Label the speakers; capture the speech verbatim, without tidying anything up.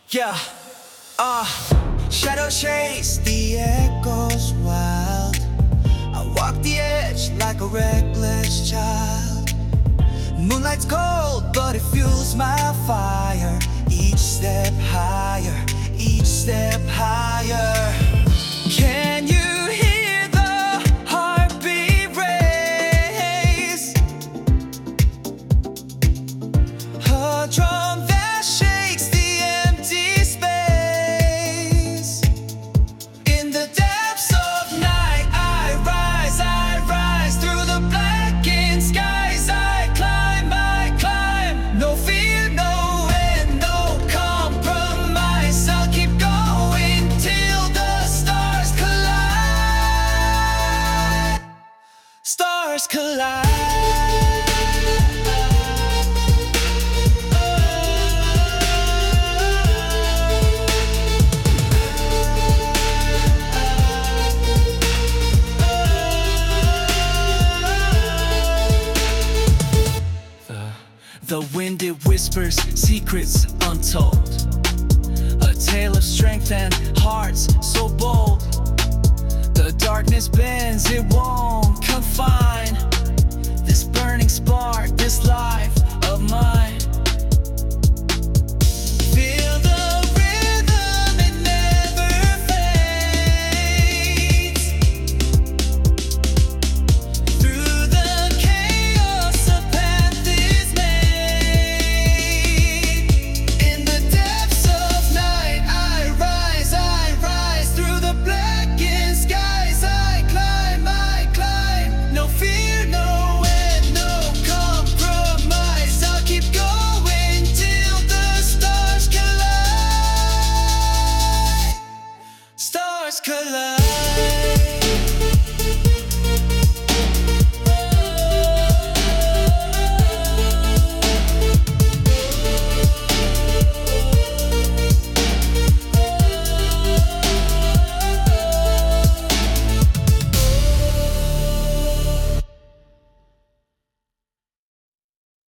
Speaker 1: Yeah, uh, shadow chase the echoes wild. I walk the edge like a reckless child. Moonlight's cold, but it fuels my fire. Each step higher, each step higher. Can you hear the heartbeat race? A drum that shakes the empty space. In the depths of night I rise, I rise. Through the blackened skies I climb, I climb. No fear, no end, no compromise. I'll keep going till the stars collide. Stars collide. The wind, it whispers secrets untold. A tale of strength and hearts so bold. The darkness bends, it won't confine.